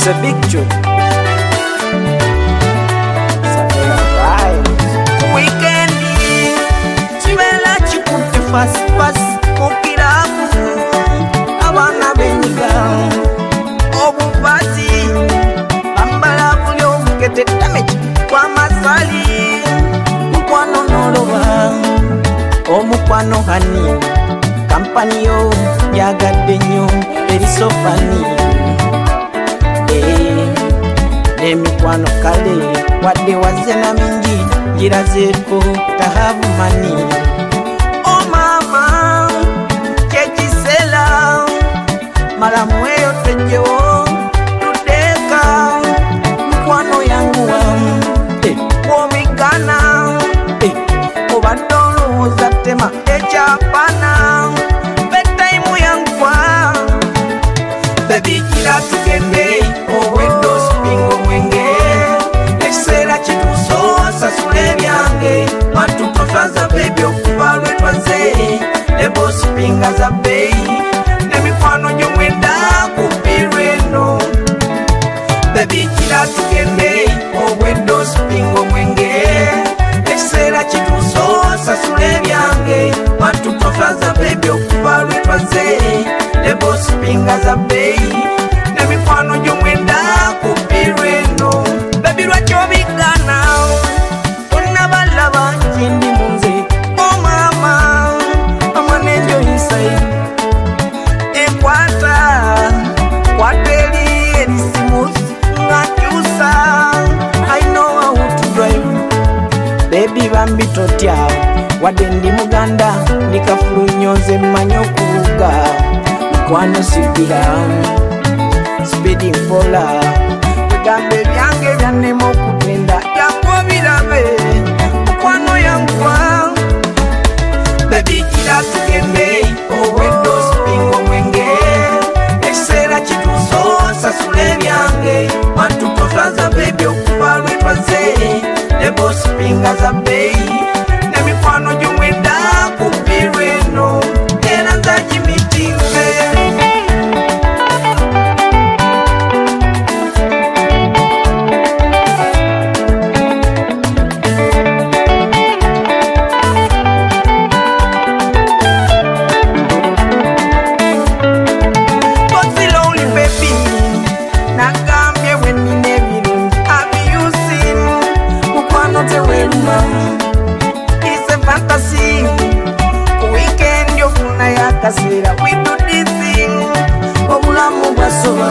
It's a big joke. Weekend chibela chikutte fast mukiramu abana benyiga obubazi bambala buli omukete damage kwa masali mukwano noloba omukwano hani kampani yo yagadde nnyo erisofani emikwano kale wadde wazena mingi girazeeko tahavu mani o mama kyekisela malamu eyo tejewo tudeka mukwano yanguwa womigana obadde olowooza tema ekyapana betaimu yanguwa bebikira tugende oweddo spingo mwenge ekiseera kituuso sasula ebyange matutofaza bebi okuva lwetwaze ebo spinga za beyi n'emikwano gyomwenda kupirweno bebikira tugende oweddo spingo mwenge ekiseera kituuso sasula ebyange matutofaza bebi okuva lwetwaze ebo spinga za beyi n'emikwano gyomwenda kupirweno bebi lwakyobigana tonna balaba nkindi munze o mama amanenjo inside ekwata kwateri erisimus ngakyusa I know how to drive bebi bambi totya wadde ndi muganda ndikafulu nyonze mmanyi okuvuga mukwano sigira speeding fola bigambo ebyange byannema okutenda yango birabe mukwano yanguwa bebikira tugende oweddo spingo mwenge ekiseera kituuso sasula ebyange matutofaza bebi okuva lwetwaze ebo spinga za beyi n'emikwano gyomwenda kupirweno era nzagimitinze kasira we do this thing obulamu bwasoba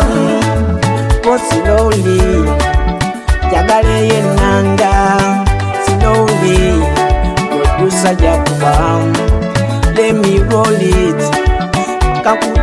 slowly jagale yenanga slowly producer jakuba let me roll it kaku